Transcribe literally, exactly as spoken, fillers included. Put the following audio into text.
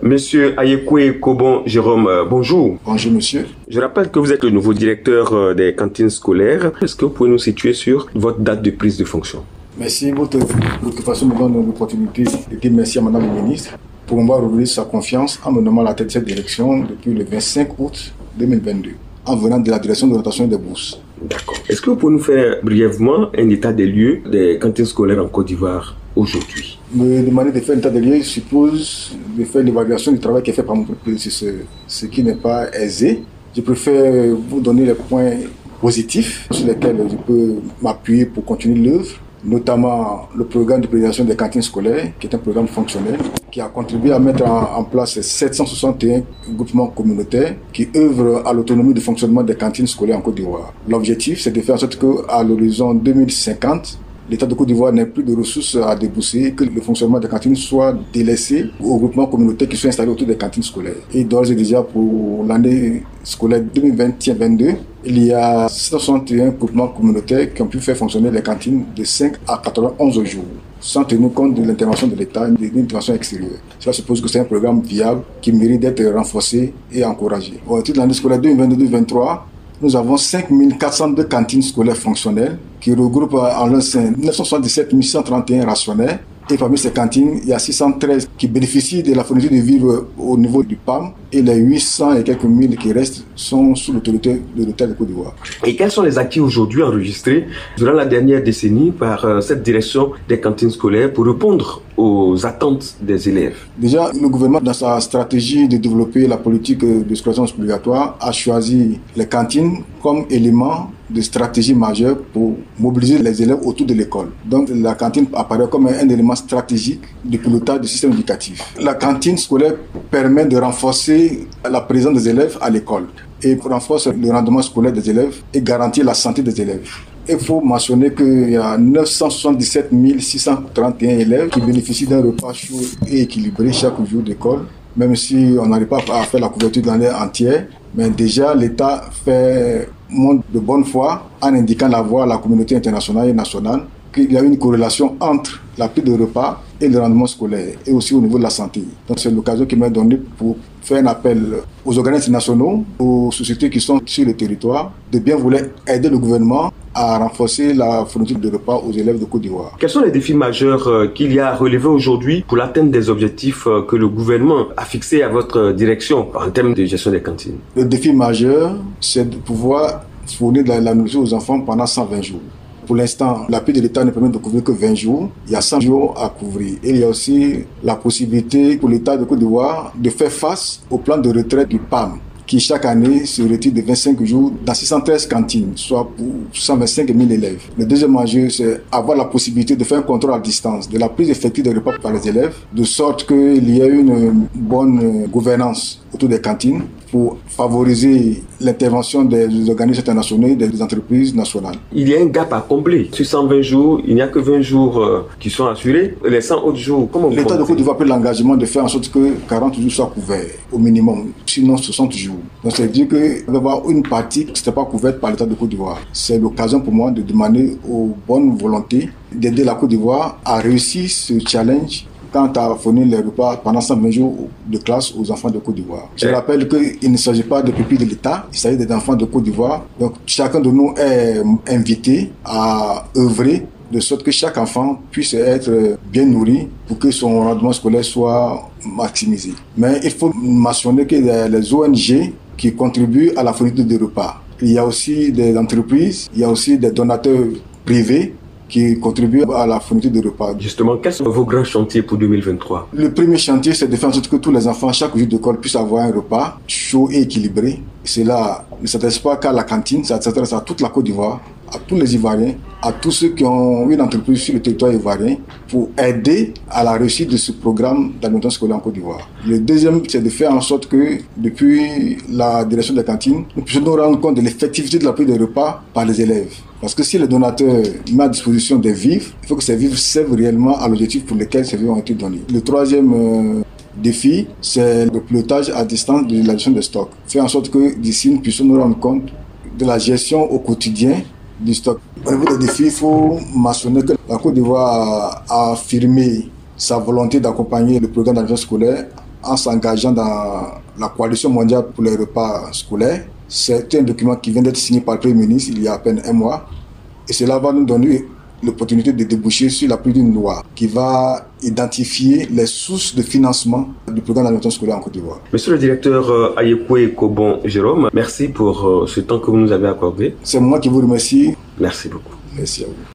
Monsieur Ayekwe Kobon Jérôme, euh, bonjour. Bonjour monsieur. Je rappelle que vous êtes le nouveau directeur euh, des cantines scolaires. Est-ce que vous pouvez nous situer sur votre date de prise de fonction? Merci. Votre préoccupation me donne l'opportunité de dire merci à Madame le ministre pour m'avoir renouvelé sa confiance en me nommant à la tête de cette direction depuis le vingt-cinq août deux mille vingt-deux, en venant de la direction de l'orientation des bourses. D'accord. Est-ce que vous pouvez nous faire brièvement un état des lieux des cantines scolaires en Côte d'Ivoire aujourd'hui? Me demander de faire un état des lieux suppose de faire l'évaluation du travail qui est fait par mon prédécesseur, ce qui n'est pas aisé. Je préfère vous donner les points positifs sur lesquels je peux m'appuyer pour continuer l'œuvre, notamment le programme de pérennisation des cantines scolaires, qui est un programme fonctionnel, qui a contribué à mettre en, en place sept cent soixante et un groupements communautaires qui œuvrent à l'autonomie de fonctionnement des cantines scolaires en Côte d'Ivoire. L'objectif, c'est de faire en sorte qu'à l'horizon deux mille cinquante, l'État de Côte d'Ivoire n'ait plus de ressources à débourser, que le fonctionnement des cantines soit délaissé aux groupements communautaires qui sont installés autour des cantines scolaires. Et d'ores et déjà, pour l'année scolaire deux mille vingt et un vingt-deux, il y a cent soixante et un groupements communautaires qui ont pu faire fonctionner les cantines de cinq à quatre-vingt-onze jours, sans tenir compte de l'intervention de l'État et de l'intervention extérieure. Cela suppose que c'est un programme viable qui mérite d'être renforcé et encouragé. Au titre de l'année scolaire deux mille vingt-deux deux mille vingt-trois, nous avons cinq mille quatre cent deux cantines scolaires fonctionnelles qui regroupent en leur sein neuf cent soixante-dix-sept mille cent trente et un rationnaires. Et parmi ces cantines, il y a six cent treize qui bénéficient de la fourniture de vivres au niveau du P A M et les huit cents et quelques mille qui restent sont sous l'autorité de l'État de Côte d'Ivoire. Et quels sont les acquis aujourd'hui enregistrés durant la dernière décennie par euh, cette direction des cantines scolaires pour répondre aux attentes des élèves? Déjà, le gouvernement, dans sa stratégie de développer la politique de scolarisation obligatoire, a choisi les cantines comme élément de stratégie majeure pour mobiliser les élèves autour de l'école. Donc la cantine apparaît comme un élément stratégique de pilotage du système éducatif. La cantine scolaire permet de renforcer la présence des élèves à l'école et renforce le rendement scolaire des élèves et garantit la santé des élèves. Il faut mentionner qu'il y a neuf cent soixante-dix-sept mille six cent trente et un élèves qui bénéficient d'un repas chaud et équilibré chaque jour d'école, même si on n'arrive pas à faire la couverture de l'année entière. Mais déjà, l'État fait montre de bonne foi en indiquant la voie à la communauté internationale et nationale qu'il y a une corrélation entre la prise de repas et le rendement scolaire et aussi au niveau de la santé. Donc c'est l'occasion qui m'a donné pour faire un appel aux organismes nationaux, aux sociétés qui sont sur le territoire, de bien vouloir aider le gouvernement à renforcer la fourniture de repas aux élèves de Côte d'Ivoire. Quels sont les défis majeurs euh, qu'il y a à relever aujourd'hui pour l'atteinte des objectifs euh, que le gouvernement a fixés à votre direction en termes de gestion des cantines? Le défi majeur, c'est de pouvoir fournir de la, la nourriture aux enfants pendant cent vingt jours. Pour l'instant, l'appui de l'État ne permet de couvrir que vingt jours. Il y a cent jours à couvrir. Et il y a aussi la possibilité pour l'État de Côte d'Ivoire de faire face au plan de retraite du P A M, qui chaque année se retire de vingt-cinq jours dans six cent treize cantines, soit pour cent vingt-cinq mille élèves. Le deuxième enjeu, c'est avoir la possibilité de faire un contrôle à distance de la prise effective des repas par les élèves, de sorte qu'il y ait une bonne gouvernance autour des cantines pour favoriser l'intervention des organismes internationaux et des entreprises nationales. Il y a un gap à combler. Sur cent vingt jours, il n'y a que vingt jours euh, qui sont assurés. Les cent autres jours, comment vous L'État de Côte d'Ivoire a pris l'engagement de faire en sorte que quarante jours soient couverts au minimum, sinon soixante jours. Donc ça veut dire qu'il va y avoir une partie qui n'était pas couverte par l'État de Côte d'Ivoire. C'est l'occasion pour moi de demander aux bonnes volontés d'aider la Côte d'Ivoire à réussir ce challenge quant à fournir les repas pendant cent vingt jours de classe aux enfants de Côte d'Ivoire. Je rappelle qu'il ne s'agit pas de pupilles de l'État, il s'agit des enfants de Côte d'Ivoire. Donc chacun de nous est invité à œuvrer de sorte que chaque enfant puisse être bien nourri pour que son rendement scolaire soit maximisé. Mais il faut mentionner que les O N G qui contribuent à la fourniture de repas, il y a aussi des entreprises, il y a aussi des donateurs privés qui contribuent à la fourniture de repas. Justement, quels sont vos grands chantiers pour deux mille vingt-trois? Le premier chantier, c'est de faire en sorte que tous les enfants, chaque jour d'école, puissent avoir un repas chaud et équilibré. Cela ne s'adresse pas qu'à la cantine, ça s'adresse à toute la Côte d'Ivoire, à tous les Ivoiriens, à tous ceux qui ont une entreprise sur le territoire ivoirien pour aider à la réussite de ce programme d'alimentation scolaire en Côte d'Ivoire. Le deuxième, c'est de faire en sorte que, depuis la direction des cantines, nous puissions nous rendre compte de l'effectivité de la prise des repas par les élèves. Parce que si le donateur met à disposition des vivres, il faut que ces vivres servent réellement à l'objectif pour lequel ces vivres ont été donnés. Le troisième euh, défi, c'est le pilotage à distance de la gestion des stocks. Faire en sorte que d'ici, nous puissions nous rendre compte de la gestion au quotidien du stock. Au niveau des défis, il faut mentionner que la Côte d'Ivoire a affirmé sa volonté d'accompagner le programme d'alimentation scolaire en s'engageant dans la coalition mondiale pour les repas scolaires. C'est un document qui vient d'être signé par le Premier ministre il y a à peine un mois. Et cela va nous donner l'opportunité de déboucher sur la prise d'une loi qui va identifier les sources de financement du programme d'alimentation scolaire en Côte d'Ivoire. Monsieur le directeur euh, Ayekwe Kobon Jérôme, merci pour euh, ce temps que vous nous avez accordé. C'est moi qui vous remercie. Merci beaucoup. Merci à vous.